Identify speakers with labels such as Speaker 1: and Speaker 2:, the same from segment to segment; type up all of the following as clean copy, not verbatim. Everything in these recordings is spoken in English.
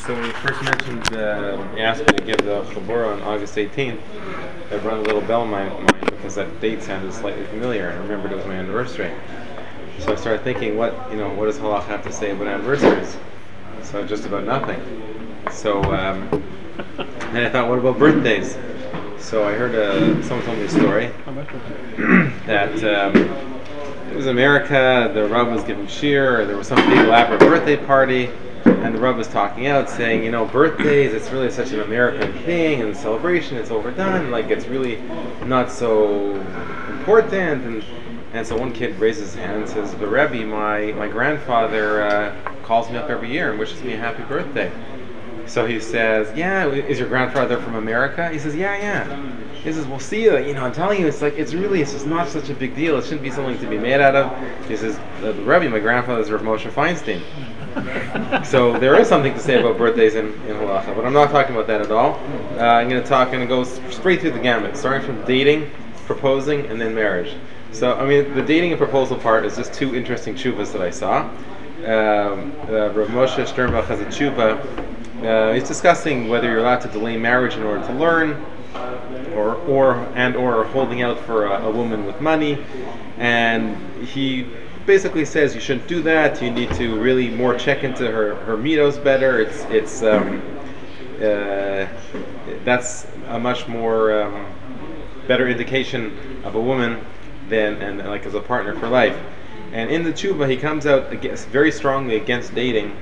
Speaker 1: So when you first mentioned, you asked me to give the Chabura on August 18th, I rang a little bell in my mind because that date sounded slightly familiar. I remembered it was my anniversary. So I started thinking, what does Halach have to say about anniversaries? So just about nothing. So then I thought, what about birthdays? So I heard someone told me a story that it was America. The Rav was giving shir. There was some big elaborate birthday party. And the Rav was talking out, saying, birthdays, it's really such an American thing, and celebration, it's overdone, like it's really not so important. And so one kid raises his hand and says, "But Rebbe, my grandfather calls me up every year and wishes me a happy birthday." So he says, "Yeah, is your grandfather from America?" He says, "Yeah." He says, "Well, see, I'm telling you, it's just not such a big deal. It shouldn't be something to be mad out of." He says, "Rebbe, my grandfather is Rav Moshe Feinstein." So there is something to say about birthdays in Halacha, but I'm not talking about that at all. I'm going to go straight through the gamut, starting from dating, proposing, and then marriage. So, the dating and proposal part is just two interesting tshuvas that I saw. Rav Moshe Sternbach has a tshuva. He's discussing whether you're allowed to delay marriage in order to learn, or holding out for a woman with money, and he basically says you shouldn't do that. You need to really more check into her mitos better. That's a much more better indication of a woman than like as a partner for life. And in the tshuva, he comes out very strongly against dating.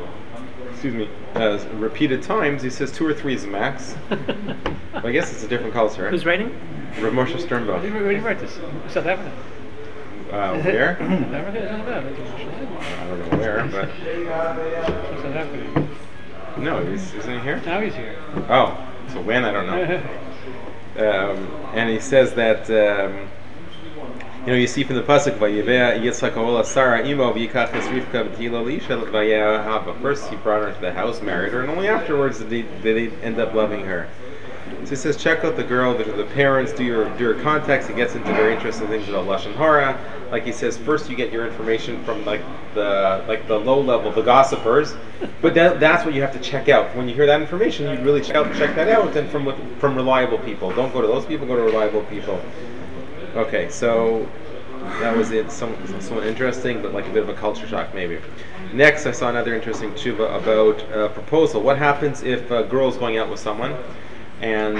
Speaker 1: Repeated times. He says 2 or 3 is the max. But I guess it's a different culture.
Speaker 2: Who's writing?
Speaker 1: Rav Moshe Sternbach.
Speaker 2: Where did you write this? South Africa.
Speaker 1: Where?
Speaker 2: Africa is not bad.
Speaker 1: I don't know where, but
Speaker 2: South Africa.
Speaker 1: no, isn't he here?
Speaker 2: Now he's here.
Speaker 1: Oh, so when? I don't know. And he says that you see from the pasuk, "Vayiveh Yitzchak ola Sarah imo v'yikach es Rivka v'tihila l'isha v'yahava." First, he brought her to the house, married her, and only afterwards did they end up loving her. So he says, check out the girl, the parents, do your contacts. He gets into very interesting things about lashon hara. Like he says, first you get your information from the low level, the gossipers. But that's what you have to check out. When you hear that information, you really check that out, and from reliable people. Don't go to those people. Go to reliable people. Okay, so that was it. Somewhat interesting, but like a bit of a culture shock maybe. Next, I saw another interesting tshuva about proposal. What happens if a girl is going out with someone? And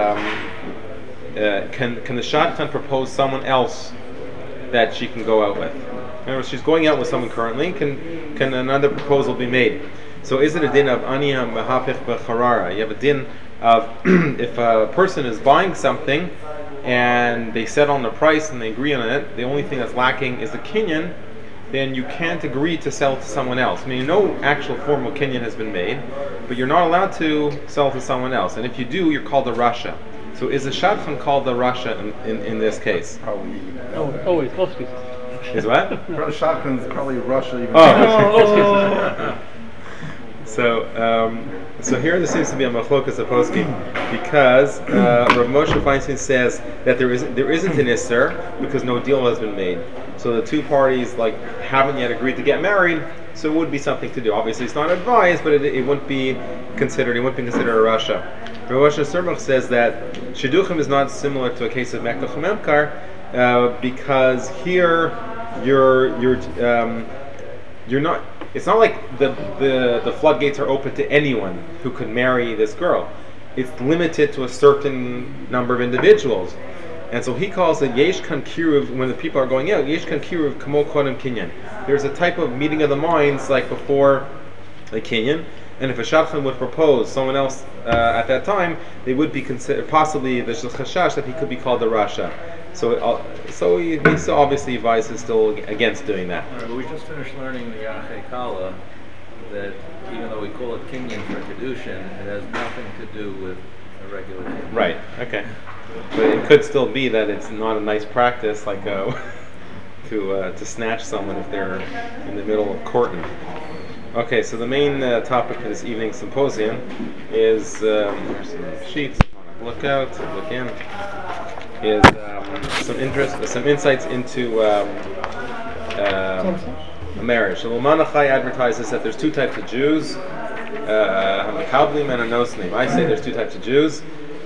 Speaker 1: can the shadchan propose someone else that she can go out with? In other words, she's going out with someone currently. Can another proposal be made? So is it a din of aniyah mahapich b'charara? You have a din of if a person is buying something and they settle on the price and they agree on it, the only thing that's lacking is the kinyan, then you can't agree to sell to someone else. No actual formal kinyan has been made, but you're not allowed to sell to someone else. And if you do, you're called a rasha. So is a shadchan called the rasha in this case?
Speaker 3: Probably.
Speaker 2: Always, most cases.
Speaker 1: Is what?
Speaker 3: Shadchan is probably Russia. Even
Speaker 1: Oh. So here there seems to be a machlokas of poskim because Rav Moshe Feinstein says that there isn't an isser because no deal has been made. So the two parties haven't yet agreed to get married. So it would be something to do. Obviously, it's not advised, but it wouldn't be considered. It wouldn't be considered a rasha. Rav Moshe Sternbach says that shidduchim is not similar to a case of mekach memkar because here you're not. It's not like the floodgates are open to anyone who could marry this girl. It's limited to a certain number of individuals. And so he calls it yesh kan kiruv, when the people are going out, yesh kan kiruv kamo kodem kinyan. There's a type of meeting of the minds like before the kinyan, and if a shadchan would propose someone else at that time, they would be considered, possibly there's a chashash that he could be called a rasha. So he obviously advises still against doing that.
Speaker 4: But we just finished learning the Yachei Kala that even though we call it kinyan for kedushin, it has nothing to do with a regular kinyan.
Speaker 1: Right. Okay. But it could still be that it's not a nice practice, to snatch someone if they're in the middle of courting. Okay, so the main topic for this evening's symposium is there's some sheets. Look in. Is some insights into a marriage. So Lamanachai advertises that there's 2 types of Jews. Hamekablim and a nosnim. I say there's two types of Jews,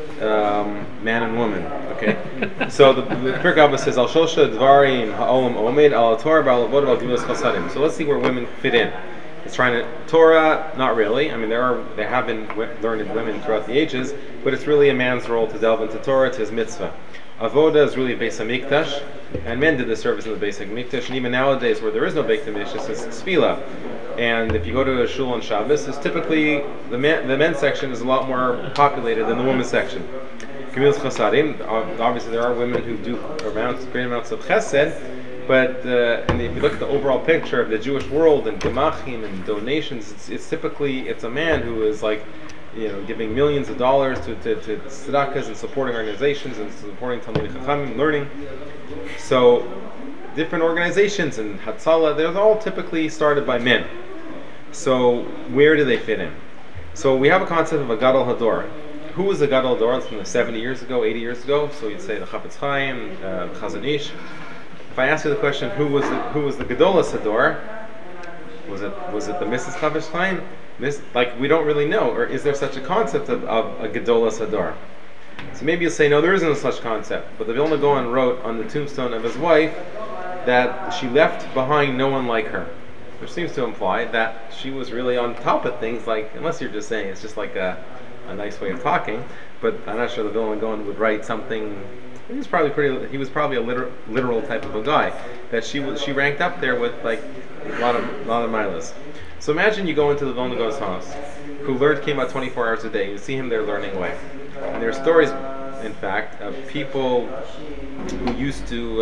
Speaker 1: man and woman. Okay, so the Pirkei Avos says Al Shosha Dvarim Ha'olam Omed Al Torah Ba'al Avodah Al Gemilas Chasadim. So let's see where women fit in. It's trying to Torah, not really. I mean, there have been learned women throughout the ages, but it's really a man's role to delve into Torah, to his mitzvah. Avoda is really Beis Hamikdash, and men did the service in the Beis Hamikdash, and even nowadays where there is no Beis Hamikdash, it's Tefillah. And if you go to a shul on Shabbos, it's typically the men's section is a lot more populated than the women's section. Gemilas Chasadim, obviously there are women who do great amounts of chesed, but and if you look at the overall picture of the Jewish world and gemachim and donations, it's typically a man who is like, giving millions of dollars to tzedakahs and supporting organizations and supporting Talmidei Chachamim, learning. So different organizations and Hatzalah, they're all typically started by men. So where do they fit in? So we have a concept of a Gadol Hador. Who was the Gadol Hador? It's from 70 years ago, 80 years ago. So you'd say the Chafetz Chaim, the Chazon Ish. If I ask you the question, who was the Gedolas Hador? Was it the Mrs. Chafetz Chaim? We don't really know, or is there such a concept of a Gedolas Hador? So maybe you'll say, no, there isn't a such concept. But the Vilna Gaon wrote on the tombstone of his wife that she left behind no one like her, which seems to imply that she was really on top of things. Like, unless you're just saying it's just like a nice way of talking, but I'm not sure the Vilna Gaon would write something. He was probably a literal type of a guy, that she ranked up there with like a lot of milas. So imagine you go into the Vilna Gaon's house, who came out 24 hours a day. You see him there learning away. And there are stories, in fact, of people who used to,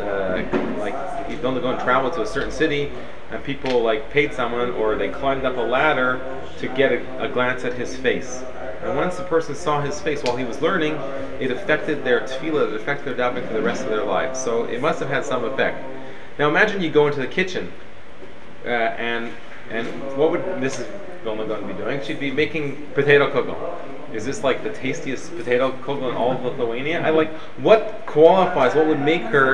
Speaker 1: Vilna Gaon traveled to a certain city, and people paid someone, or they climbed up a ladder to get a glance at his face. And once the person saw his face while he was learning, it affected their tefillah, it affected their davening for the rest of their lives. So it must have had some effect. Now imagine you go into the kitchen, and what would Mrs. Vilna Gaon be doing? She'd be making potato kugel. Is this like the tastiest potato kugel in all of Lithuania? What qualifies? What would make her?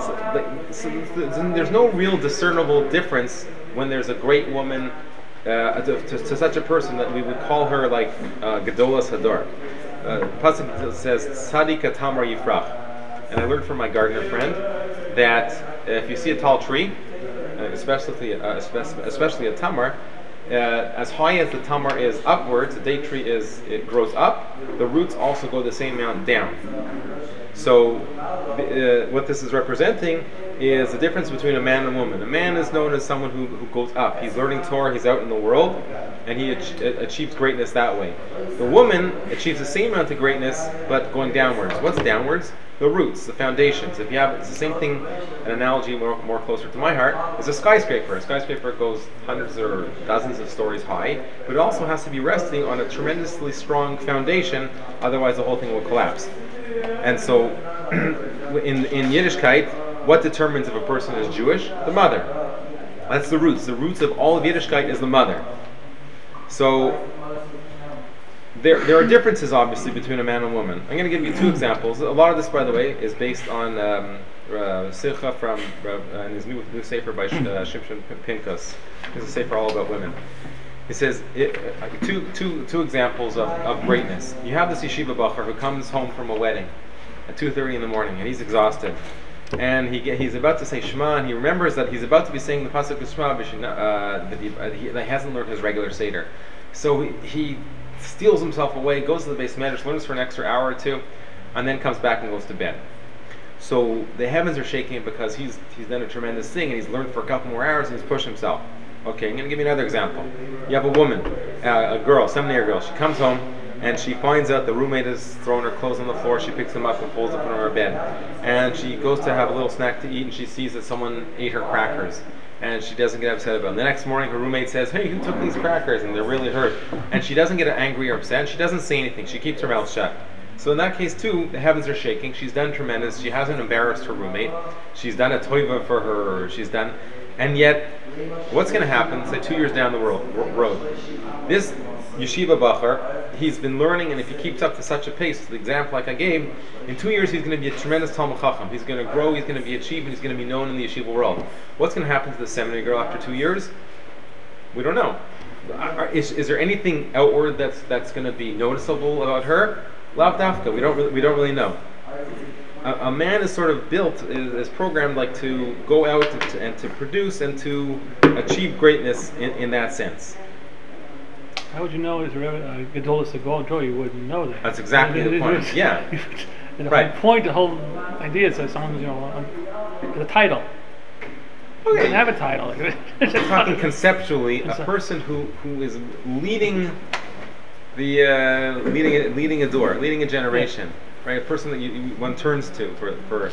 Speaker 1: There's no real discernible difference when there's a great woman to such a person that we would call her Gedolas Hador. Pasuk says Tzadika Tamar Yifrach, and I learned from my gardener friend that if you see a tall tree, especially a tamar, as high as the tamar is upwards, the date tree it grows up. The roots also go the same amount down. So what this is representing is the difference between a man and a woman. A man is known as someone who goes up. He's learning Torah, he's out in the world, and he achieves greatness that way. The woman achieves the same amount of greatness, but going downwards. What's downwards? The roots, the foundations. It's the same thing, an analogy more closer to my heart, is a skyscraper. A skyscraper goes hundreds or dozens of stories high, but it also has to be resting on a tremendously strong foundation, otherwise the whole thing will collapse. And so, in Yiddishkeit, what determines if a person is Jewish? The mother. That's the roots. The roots of all of Yiddishkeit is the mother. So, there are differences, obviously, between a man and a woman. I'm going to give you two examples. A lot of this, by the way, is based on Simcha from his new sefer by Shimshon Pinkus. It's a sefer all about women. He says two examples of greatness. You have this yeshiva bacher who comes home from a wedding at 2:30 in the morning, and he's exhausted, and he's about to say Shema, and he remembers that he's about to be saying the pasuk of Shema, but he hasn't learned his regular seder. So he steals himself away, goes to the base medrash, learns for an extra hour or two, and then comes back and goes to bed. So the heavens are shaking because he's done a tremendous thing, and he's learned for a couple more hours, and he's pushed himself. Okay, I'm going to give you another example. You have a woman, a girl, seminary girl. She comes home and she finds out the roommate has thrown her clothes on the floor. She picks them up and folds them on her bed. And she goes to have a little snack to eat, and she sees that someone ate her crackers. And she doesn't get upset about it. The next morning her roommate says, "Hey, who took these crackers?" And they're really hurt. And she doesn't get angry or upset. She doesn't say anything. She keeps her mouth shut. So in that case too, the heavens are shaking. She's done tremendous. She hasn't embarrassed her roommate. She's done a toiva for her. And yet, what's going to happen, say 2 years down the road? This yeshiva bacher, he's been learning, and if he keeps up to such a pace, the example like I gave, in 2 years he's going to be a tremendous Talmud Chacham. He's going to grow, he's going to be achieved, and he's going to be known in the yeshiva world. What's going to happen to the seminary girl after 2 years? We don't know. is there anything outward that's going to be noticeable about her? Lav dafka. We don't really know. A man is sort of built, is programmed like to go out and to produce and to achieve greatness in that sense.
Speaker 2: How would you know is Gedolas a goal draw? You wouldn't know that.
Speaker 1: That's exactly the point. Yeah.
Speaker 2: The
Speaker 1: Right.
Speaker 2: whole point, the whole idea is that someone's, the title. You
Speaker 1: Okay.
Speaker 2: can have a title.
Speaker 1: We're talking conceptually, a person who is leading leading a door, leading a generation, right? A person that one turns to for.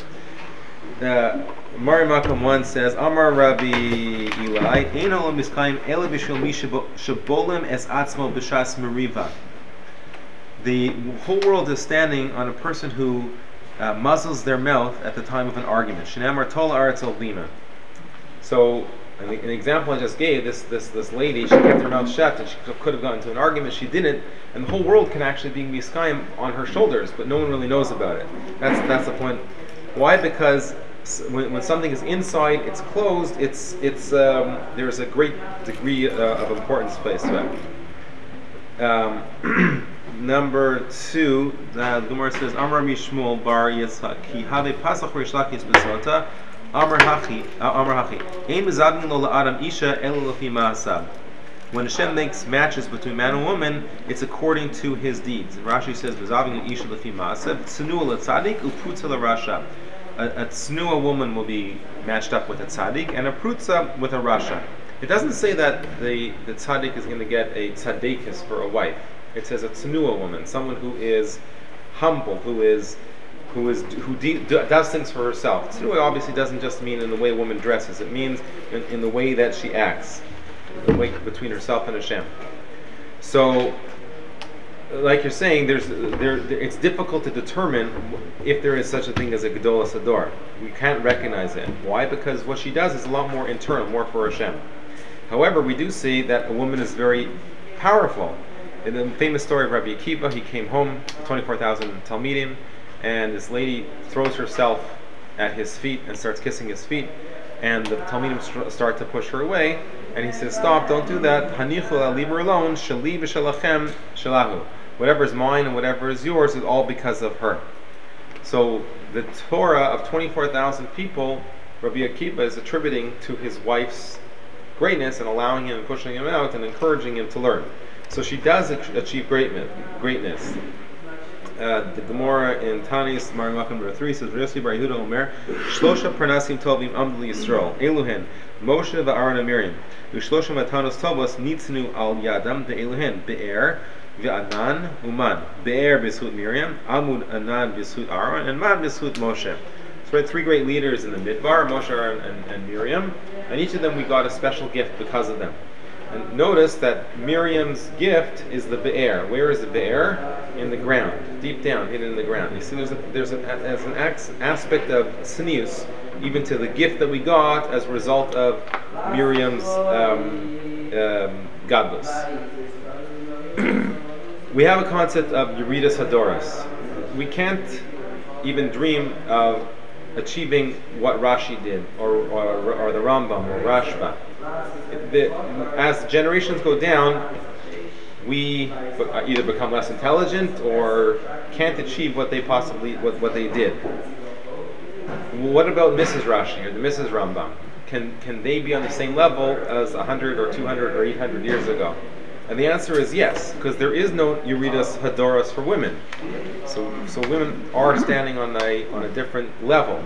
Speaker 1: Mari Makam 1 says, Amar Rabbi Eli, Ein olam miskayim ela b'shel mi shabolim es atzmo b'shas meriva. The whole world is standing on a person who muzzles their mouth at the time of an argument. Shnamar tol aretz al lima. So, an example I just gave, this lady, she kept her mouth shut and she could have gotten into an argument, she didn't, and the whole world can actually be miskayim on her shoulders, but no one really knows about it. That's the point. Why? Because when something is inside, it's closed. There's a great degree of importance placed to it. Number 2, the Gemara says, Amar Mishmul bar Yitzchak, ki have pasach Reish Lakish besota, Amar hachi, ein mezagin lo la'adam isha elu lefi ma'asav. When Hashem makes matches between man and woman, it's according to his deeds. And Rashi says, mezagin isha lefi ma'asav, tznua le'tzadik u'prutza le'rasha. A tsnua woman will be matched up with a tzaddik, and a prutza with a rasha. It doesn't say that the tzaddik is going to get a tzaddikis for a wife. It says a tsnua woman, someone who is humble, who does things for herself. Tsnua obviously doesn't just mean in the way a woman dresses. It means in the way that she acts, the way between herself and Hashem. So, like you're saying, it's difficult to determine if there is such a thing as a Gedolas Hador. We can't recognize it. Why? Because what she does is a lot more internal, more for Hashem. However, we do see that a woman is very powerful. In the famous story of Rabbi Akiva, he came home, 24,000 Talmidim, and this lady throws herself at his feet and starts kissing his feet, and the Talmidim start to push her away, and he says, stop, don't do that, Hanichu, leave her alone, shali v'shalachem shalahu. Whatever is mine and whatever is yours is all because of her. So the Torah of 24,000 people, Rabbi Akiva is attributing to his wife's greatness and allowing him and pushing him out and encouraging him to learn. So she does achieve greatness. The Gemara in Tanis, Marim Makam 3 says, Yossi bar Yehuda Omer, Shlosha Parnasim Tovim Amdli Yisrael, Eluhen, Moshe va'Aaron and Miriam, Ushlosha Matanos Tovos Nitznu al Yadam de Eluhen, Be'er, Ve'anan, Uman, Be'er B'Zchut Miriam, Amud Anan B'Zchut Aaron, and Man B'Zchut Moshe. So we had 3 great leaders in the Midbar, Moshe, Aaron, and Miriam, and each of them we got a special gift because of them. And notice that Miriam's gift is the Be'er. Where is the Be'er? In the ground, deep down, hidden in the ground. You see, there's an aspect of tznius, even to the gift that we got as a result of Miriam's gadlus. We have a concept of Yeridas Hadoras. We can't even dream of achieving what Rashi did, or the Rambam, or Rashba. As generations go down, we either become less intelligent or can't achieve what they did. What about Mrs. Rashi or the Mrs. Rambam? Can they be on the same level as 100 or 200 or 800 years ago? And the answer is yes, because there is no Yeridas Hadoras for women. So women are standing on a different level.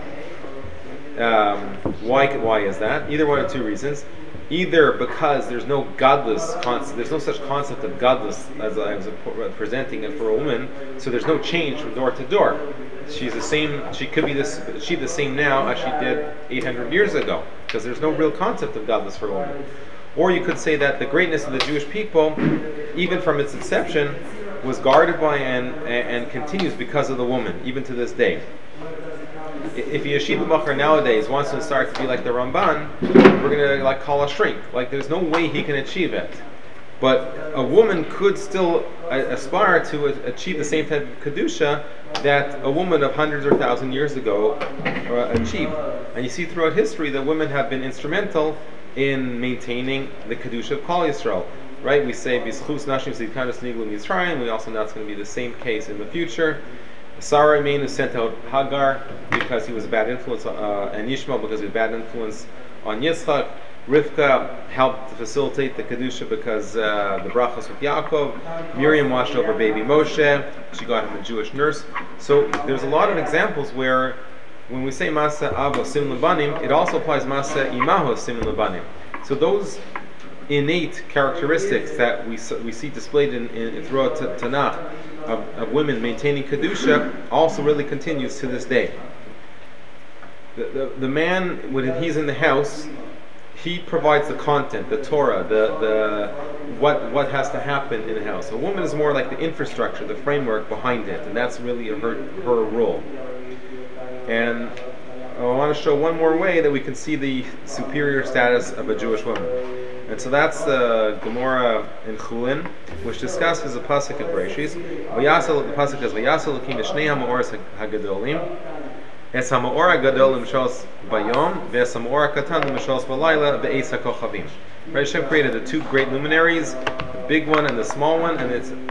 Speaker 1: Why is that? Either one of 2 reasons. Either because there's no godless concept, there's no such concept of godless as I was presenting it for a woman, so there's no change from door to door. She's the same. She could be the same now as she did 800 years ago, because there's no real concept of godless for a woman. Or you could say that the greatness of the Jewish people, even from its inception, was guarded by and continues because of the woman, even to this day. If a yeshiva macher nowadays wants to start to be like the Ramban, we're going to call a shrink. There's no way he can achieve it. But a woman could still aspire to achieve the same type of kedusha that a woman of hundreds or thousand years ago achieved. And you see throughout history that women have been instrumental in maintaining the kedusha of Klal Yisrael. right? We say B'zchus Nashim Zidkanos Niglu Mitzrayim. We also know it's going to be the same case in the future. Sarah Meinu sent out Hagar because he was a bad influence, and Yishmael because he was a bad influence on Yitzchak. Rivka helped to facilitate the Kedusha because the brachas with Yaakov. Miriam watched over baby Moshe. She got him a Jewish nurse. So there's a lot of examples where when we say Masa Avo Sim Lebanim, it also applies Masa Imaho Sim Lebanim. So those innate characteristics that we see displayed in throughout Tanakh of women maintaining Kedusha also really continues to this day. The man, when he's in the house, he provides the content, the Torah, the what has to happen in the house. A woman is more like the infrastructure, the framework behind it, and that's really her role. And I want to show one more way that we can see the superior status of a Jewish woman. And so that's the Gemara in Chulin, which discusses a pasuk in Bereshis. The pasuk says, "Vayasel Elokim Shnei Ha'Ma'oros Hagadolim." Es ha'ma'or ha'gadol l'mishos bayom, ve'es ha'ma'or ha'katan l'mishos b'layla, ve'es ha'kochavim. Right, Hashem created the two great luminaries, the big one and the small one, and it's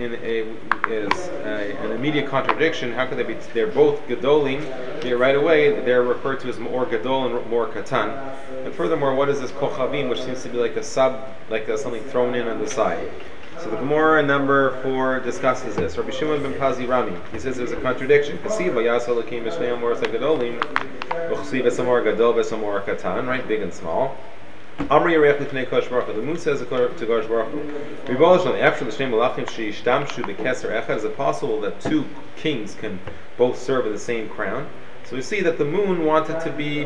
Speaker 1: an immediate contradiction. How could they be? They're both gadolim. Right away, they're referred to as ma'or gadol and ma'or katan. And furthermore, what is this kochavim, which seems to be like a something thrown in on the side? So the Gemara number 4 discusses this. Rabbi Shimon ben Pazi Rami, he says there's a contradiction. Right, big and small. The moon says to Gosh Baruch Hu, after the Shnei Malachim sheishtamshu b'keser echad, is it possible that two kings can both serve in the same crown? So we see that the moon wanted to be,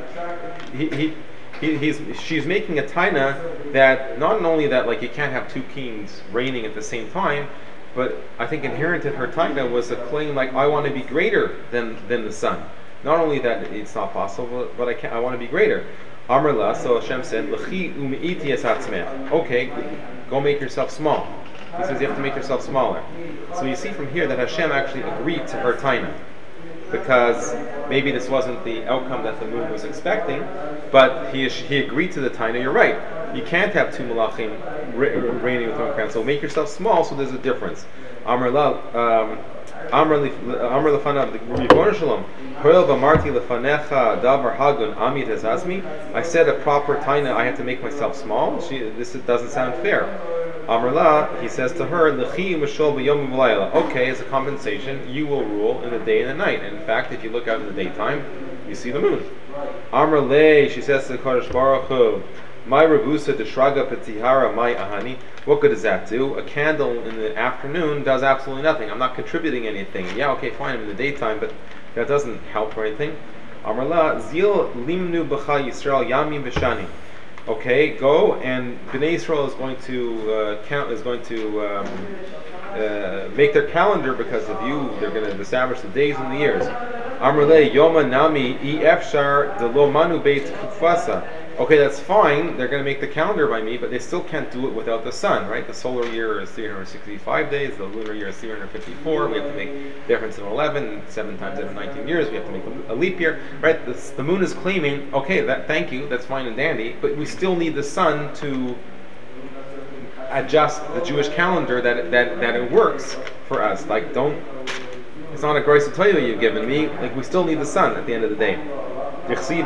Speaker 1: she's making a taina that not only that like you can't have two kings reigning at the same time, but I think inherent in her taina was a claim like I want to be greater than the sun. Not only that it's not possible, but I want to be greater. Amrla, so Hashem said, "L'chi u'me'iti es hatzmech." Okay, go make yourself small. He says you have to make yourself smaller. So you see from here that Hashem actually agreed to her taina, because maybe this wasn't the outcome that the moon was expecting, but he agreed to the taina. You're right. You can't have two malachim reigning with one crown. So make yourself small. So there's a difference. Amr lefanav the Ribono Shalom. Hoil v'amarti lefanecha davar hagun amit hazazmi. I said a proper taina. I have to make myself small. This doesn't sound fair. Amrla, he says to her, L'chi mishol b'yom v'layla. Okay, as a compensation, you will rule in the day and the night. And in fact, if you look out in the daytime, you see the moon. Amrle, she says to the Kodesh Baruch Hu, my rebusa deshraga petihara my ahani. What good does that do? A candle in the afternoon does absolutely nothing. I'm not contributing anything. Yeah, okay, fine, I'm in the daytime, but that doesn't help or anything. Amrla, zil limnu b'cha Yisrael yamim v'shani. Okay, go, and Bnei Yisrael is going to make their calendar because of you. They're going to establish the days and the years. Amrle Yoma Nami I Efshar Delo Manu Beit Kufasa. Okay, that's fine. They're going to make the calendar by me, but they still can't do it without the sun, right? The solar year is 365 days. The lunar year is 354. We have to make difference of 11. 7 times every 19 years, we have to make a leap year, right? The moon is claiming, okay, thank you, that's fine and dandy, but we still need the sun to adjust the Jewish calendar that it works for us. Like, it's not a grace of Torah you've given me. Like, we still need the sun at the end of the day. So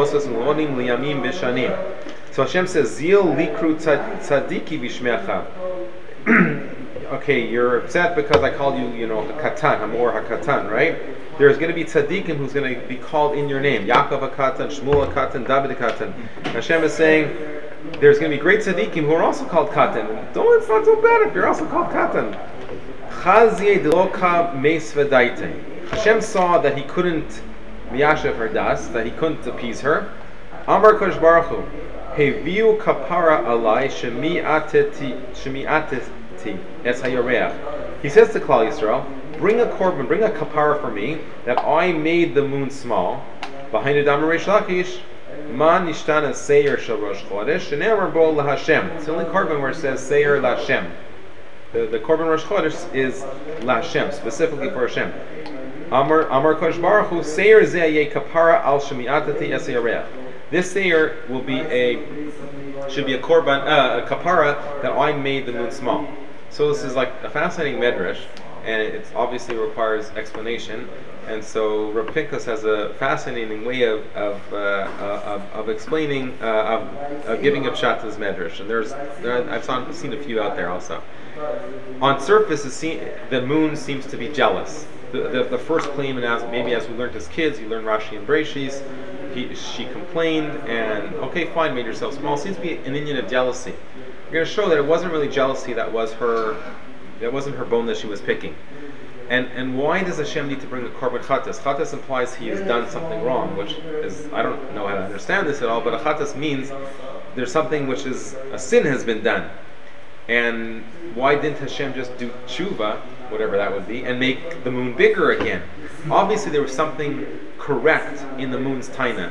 Speaker 1: Hashem says, Zil likru tzadiki bishmecha. Okay, you're upset because I called you, Katan, Hamor HaKatan, right? There's going to be tzaddikim who's going to be called in your name. Yaakov HaKatan, Shmuel HaKatan, David HaKatan. Hashem is saying, there's going to be great tzaddikim who are also called Katan. It's not so bad if you're also called Katan. Chazie deloka meis v'daite. Hashem saw that he couldn't miyashev her das, that he couldn't appease her. Amar Kodesh Baruch Hu, Heviu kapara alai shemi'ateti es hayareach. He says to Klal Yisrael, bring a korban, bring a kapara for me, that I made the moon small. Behind the Damar Reish Lakish, man nishtana seir shel Rosh Chodesh, shene'amar bo lahashem. It's the only korban where it says seir laHashem. The korban Rosh Chodesh is laHashem, specifically for Hashem. Amar Kodesh Baruch Hu, seir zeh kapara al shemi'atati es hayareach. This seir will be a should be a korban, a kapara, that I made the moon small. So this is like a fascinating medrash, and it obviously requires explanation. And so Rav Pinkus has a fascinating way of explaining, of giving a pshat to this medrash. And I've seen a few out there also. On surface, the moon seems to be jealous. The first claim, and maybe as we learned as kids, you learn Rashi and Breshis. She complained, and okay, fine, made herself small. Seems to be an Indian of jealousy. We're going to show that it wasn't really jealousy that wasn't her bone that she was picking. And why does Hashem need to bring the korban chatas? Chatas implies he has done something wrong, which is, I don't know how to understand this at all, but a chatas means there's something which is, a sin has been done. And why didn't Hashem just do tshuva, whatever that would be, and make the moon bigger again? Obviously there was something correct in the moon's taina.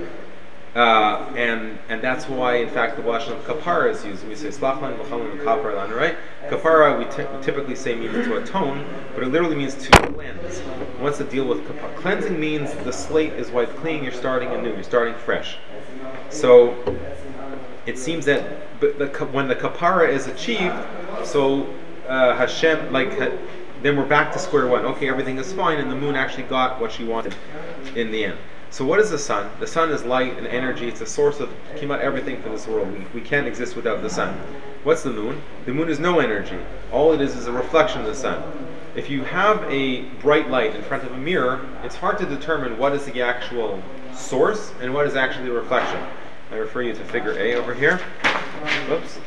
Speaker 1: And that's why, in fact, the lashon of kapara is used. We say slachlan v'chalin kapara, right? Kapara we typically say means to atone, but it literally means to cleanse. What's the deal with kapara? Cleansing means the slate is wiped clean. You're starting anew. You're starting fresh. So it seems that when the kapara is achieved, so Hashem then we're back to square one. Okay, everything is fine, and the moon actually got what she wanted in the end. So what is the sun? The sun is light and energy. It's a source of about everything for this world. We can't exist without the sun. What's the moon? The moon is no energy. All it is a reflection of the sun. If you have a bright light in front of a mirror, it's hard to determine what is the actual source and what is actually a reflection. I refer you to figure A over here. Whoops.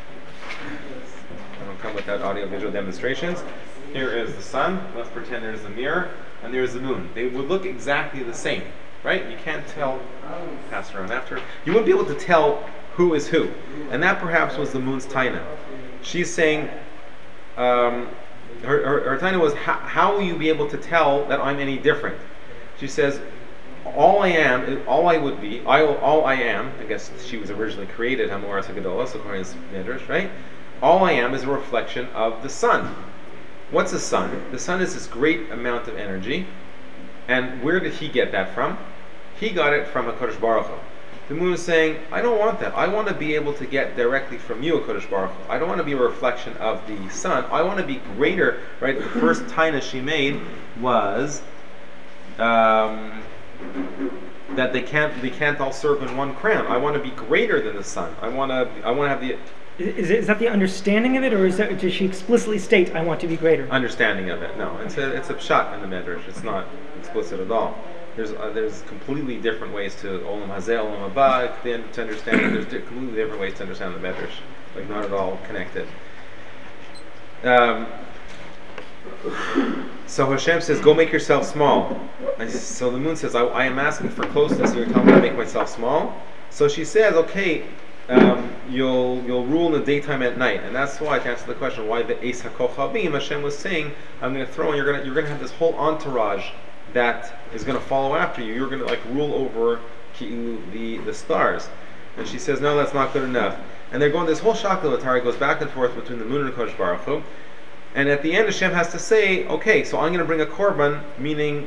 Speaker 1: I don't come without audio-visual demonstrations. Here is the sun. Let's pretend there's a mirror. And there's the moon. They would look exactly the same. Right? You can't tell, pass around after. You wouldn't be able to tell who is who. And that perhaps was the moon's taina. She's saying, her taina was, how will you be able to tell that I'm any different? She says, all I am, all I would be, all I am, I guess she was originally created, Hamoras HaGadolah, so according to Midrash, right? All I am is a reflection of the sun. What's the sun? The sun is this great amount of energy. And where did he get that from? He got it from HaKadosh Baruch Hu. The moon is saying, I don't want that. I want to be able to get directly from you, HaKadosh Baruch Hu. I don't want to be a reflection of the sun. I want to be greater, right? The first taina she made was that they can't all serve in one crown. I want to be greater than the sun. I want to have the...
Speaker 5: Is that the understanding of it, or does she explicitly state, I want to be greater? Understanding
Speaker 1: of it, no. It's a pshat in the Medrash. It's not explicit at all. There's completely different ways to Olam Hazeh, Olam Haba, to understand it. There's completely different ways to understand the Medrash. Like, not at all connected. So Hashem says, go make yourself small. And so the moon says, I am asking for closeness, you're telling me to make myself small? So she says, okay, you'll rule in the daytime at night, and that's why, to answer the question why the Eis HaKochavim, Hashem was saying, I'm going to throw in, you're going to have this whole entourage that is going to follow after you. You're going to rule over the stars. And she says, no, that's not good enough. And they're going, this whole Shakalatari goes back and forth between the moon and Kodesh Baruch Hu. And at the end, Hashem has to say, okay, so I'm going to bring a korban, meaning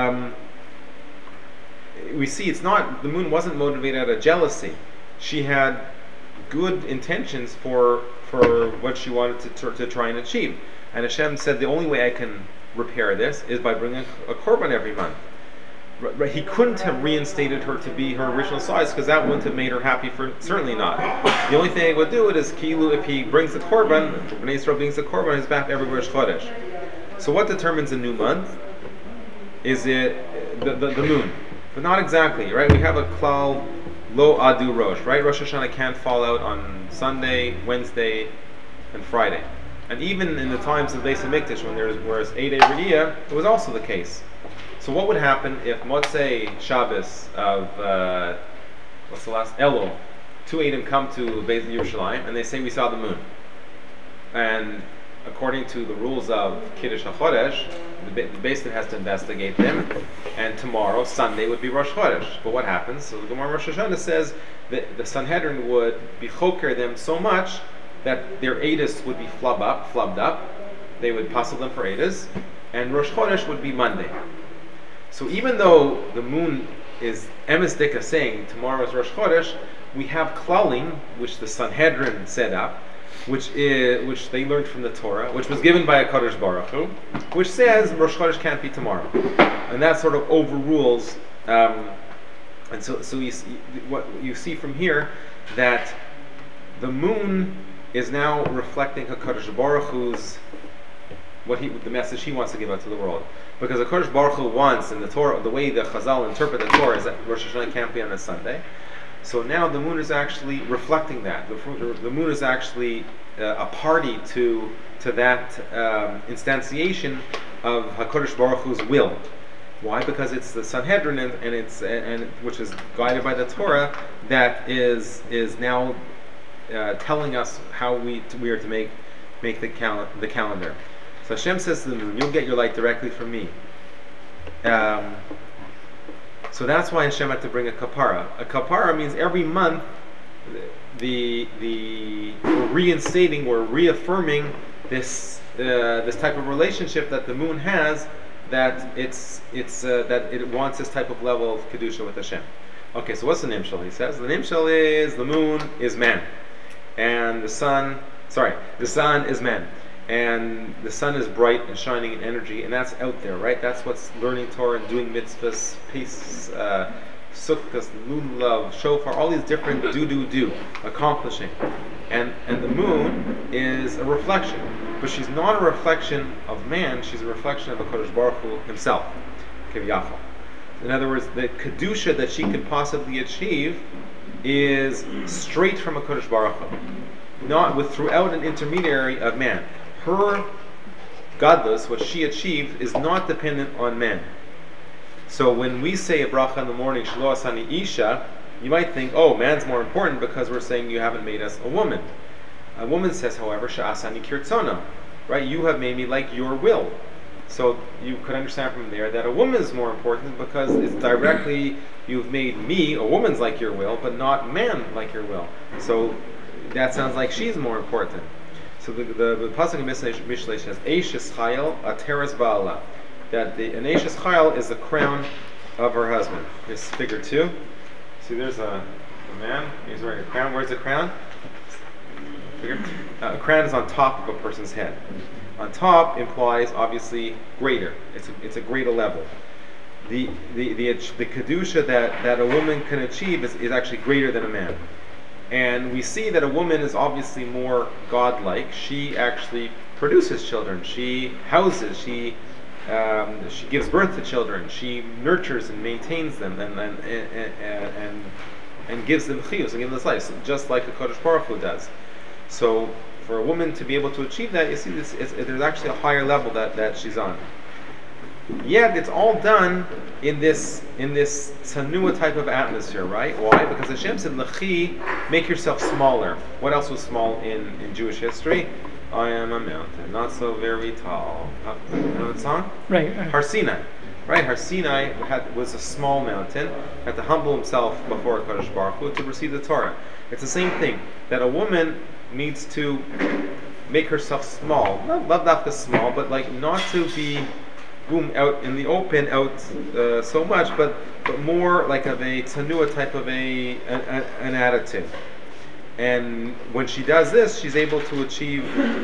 Speaker 1: we see it's not, the moon wasn't motivated out of jealousy. She had good intentions for what she wanted to try and achieve. And Hashem said, the only way I can repair this is by bringing a korban every month. He couldn't have reinstated her to be her original size, because that wouldn't have made her happy, certainly not. The only thing he would do it is kilu, if he brings the korban, Bnei Yisrael brings the korban, he's back every Rosh Chodesh. So what determines a new month? Is it the moon? But not exactly, right? We have a klal lo adu rosh, right? Rosh Hashanah can't fall out on Sunday, Wednesday, and Friday. And even in the times of Beis HaMikdash, when there was 8 Re'iyah, it was also the case. So what would happen if Motzei Shabbos of what's the last Elul, 2 Eidim come to Beis Yerushalayim and they say we saw the moon, and according to the rules of Kiddush HaChodesh, the Beis Din has to investigate them, and tomorrow, Sunday, would be Rosh Chodesh. But what happens? So the Gemara Rosh Hashanah says that the Sanhedrin would be choker them so much that their edus would be flubbed up. They would puzzle them for edus, and Rosh Chodesh would be Monday. So even though the moon is Emes Dika saying tomorrow is Rosh Chodesh, we have klalim, which the Sanhedrin set up, which they learned from the Torah, which was given by a Kadosh Baruch Hu, which says Rosh Chodesh can't be tomorrow, and that sort of overrules. And so you see, what you see from here, that the moon is now reflecting HaKadosh Baruch Hu's the message he wants to give out to the world. Because HaKadosh Baruch Hu wants, in the Torah, the way the Chazal interpret the Torah is that Rosh Hashanah can't be on a Sunday. So now the moon is actually reflecting that. The moon is actually a party to that instantiation of HaKadosh Baruch Hu's will. Why? Because it's the Sanhedrin and which is guided by the Torah that is now telling us how we are to make the calendar. So Hashem says to the moon, "You'll get your light directly from me." So that's why Hashem had to bring a kapara. A kapara means every month we're reinstating, we're reaffirming this type of relationship that the moon has, that that it wants this type of level of kedusha with Hashem. Okay, so what's the nimshal? He says the nimshal is the moon is man, and the sun is man. And the sun is bright and shining in energy, and that's out there, right? That's what's learning Torah and doing mitzvahs, peace, sukkahs, lulav, shofar, all these different do, accomplishing. And the moon is a reflection, but she's not a reflection of man, she's a reflection of HaKadosh Baruch Hu himself, Kiviyachal. In other words, the kedusha that she could possibly achieve is straight from HaKadosh Baruch Hu, not throughout an intermediary of man. Her gadlus, what she achieved, is not dependent on men. So when we say a bracha in the morning, Shelo Asani Isha, you might think, oh, man's more important because we're saying you haven't made us a woman. A woman says, however, Sha'asani Kirtzona, right? You have made me like your will. So you could understand from there that a woman is more important because it's directly, you've made me, a woman's like your will, but not man like your will. So that sounds like she's more important. So the pasuk in Mishlei says, "Eishes Chayil Ateres Ba'ala," that an Eishes Chayil is the crown of her husband. Here's figure 2. See, there's a man. He's wearing a crown. Where's the crown? A crown is on top of a person's head. On top implies obviously greater. It's a greater level. The kedusha that a woman can achieve is actually greater than a man. And we see that a woman is obviously more godlike. She actually produces children. She houses. She gives birth to children. She nurtures and maintains them, and gives them chiyus and gives them life, just like the Kodesh Baruch Hu does. So, for a woman to be able to achieve that, you see, there's actually a higher level that she's on. Yet it's all done in this tanua type of atmosphere, right? Why? Because Hashem said, "Lechi, make yourself smaller." What else was small in Jewish history? I am a mountain, not so very tall. You know that song?
Speaker 5: Right.
Speaker 1: Har Sinai, right? Har Sinai was a small mountain. Had to humble himself before Kodesh Baruch Hu to receive the Torah. It's the same thing that a woman needs to make herself small, not dafka small, but like not to be out in the open, so much, but more like of a tanua type of an attitude. And when she does this, she's able to achieve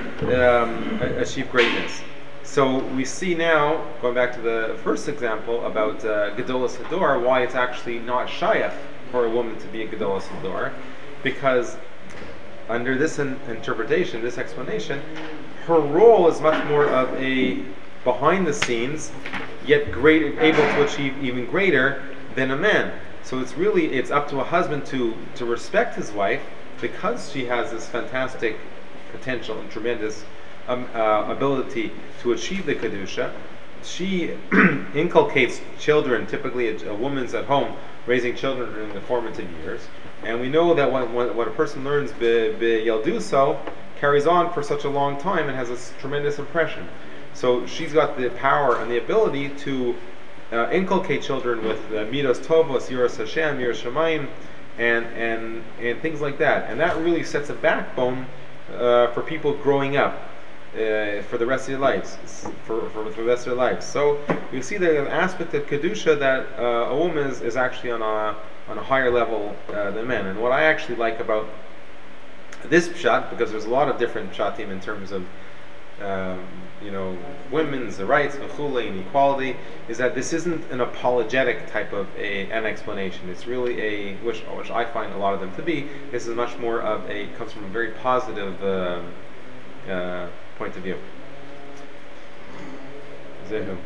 Speaker 1: greatness. So we see now, going back to the first example about Gedolas Hador, why it's actually not shayach for a woman to be a Gedolas Hador, because under this interpretation, this explanation, her role is much more of a behind the scenes, yet able to achieve even greater than a man. So it's up to a husband to respect his wife because she has this fantastic potential and tremendous ability to achieve the kedusha. She inculcates children. Typically, a woman's at home raising children during the formative years, and we know that what a person learns b'yalduso carries on for such a long time and has a tremendous impression. So she's got the power and the ability to inculcate children with midos tovos, yiras Hashem, yiras Shamayim, and things like that. And that really sets a backbone for people growing up for the rest of their lives. For the rest of their lives. So you see the aspect of kedusha that a woman is actually on on a higher level than men. And what I actually like about this pshat, because there's a lot of different pshatim in terms of women's rights, v'chule, and equality, is that this isn't an apologetic type of an explanation. It's really which I find a lot of them to be. This is much more of comes from a very positive point of view. Zehu.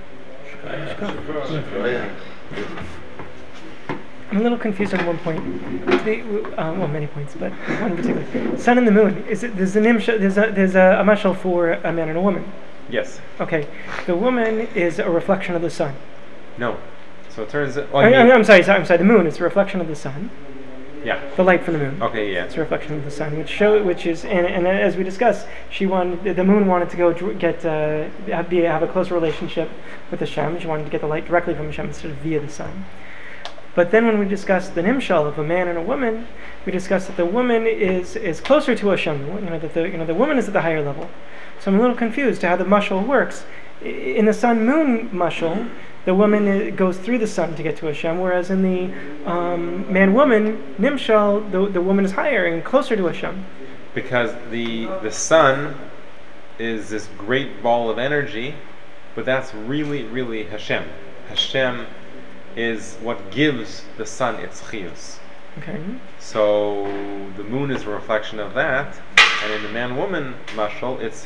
Speaker 5: I'm a little confused on one point. Many points, but one in particular. Sun and the moon. There's a mashal for a man and a woman.
Speaker 1: Yes.
Speaker 5: Okay. The woman is a reflection of the sun.
Speaker 1: No. So it turns.
Speaker 5: I'm sorry. The moon is a reflection of the sun.
Speaker 1: Yeah.
Speaker 5: The light from the moon.
Speaker 1: Okay. Yeah.
Speaker 5: It's a reflection of the sun, which is, and as we discussed, the moon wanted to go have a closer relationship with Hashem. She wanted to get the light directly from Hashem instead of via the sun. But then when we discussed the nimshal of a man and a woman, we discussed that the woman is closer to Hashem. The woman is at the higher level. So I'm a little confused to how the mashal works. In the sun-moon mashal, the woman goes through the sun to get to Hashem, whereas in the man-woman nimshal, the woman is higher and closer to Hashem.
Speaker 1: Because the sun is this great ball of energy, but that's really, really Hashem. Hashem is what gives the sun its chiyus.
Speaker 5: Okay.
Speaker 1: So the moon is a reflection of that, and in the man-woman mashal, it's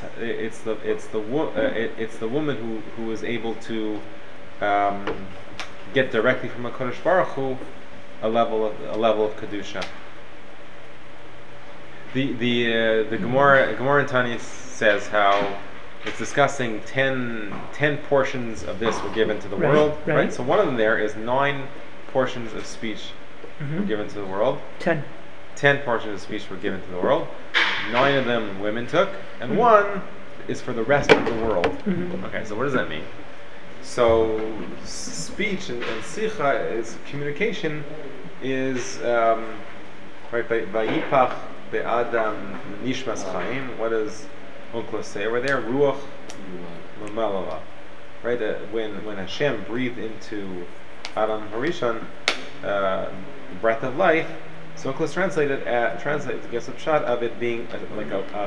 Speaker 1: the woman who is able to get directly from HaKadosh Baruch Hu a level of kedusha. The Gemara in Tani says how it's discussing 10 portions of this were given to the world, right? So one of them there is 9 portions of speech were given to the world. 10 portions of speech were given to the world. 9 of them women took, and 1 is for the rest of the world. Okay, so what does that mean? So speech and sicha is communication is right by Vayipach be'adam nishmas chaim. What does Onkelos say over there? Ruach Mamalala. Right? When Hashem breathed into Adam Harishon the breath of life, so Onkelos translates gets a shot of it being like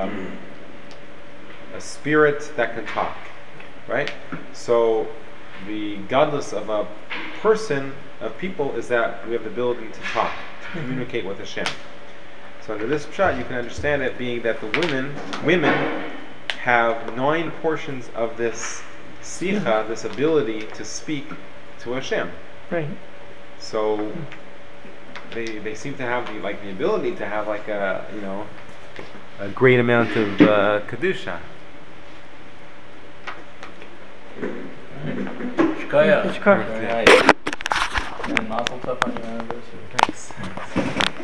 Speaker 1: a spirit that can talk. Right? So the godless of a person, of people, is that we have the ability to talk, to communicate with Hashem. So under this pshat, you can understand it being that the women have 9 portions of this sicha, this ability to speak to Hashem.
Speaker 5: Right.
Speaker 1: So they seem to have the ability to have a great amount of kedusha.
Speaker 4: Shkaya.
Speaker 5: Shkaya.
Speaker 4: And mazel tov on your anniversary.
Speaker 1: Thanks.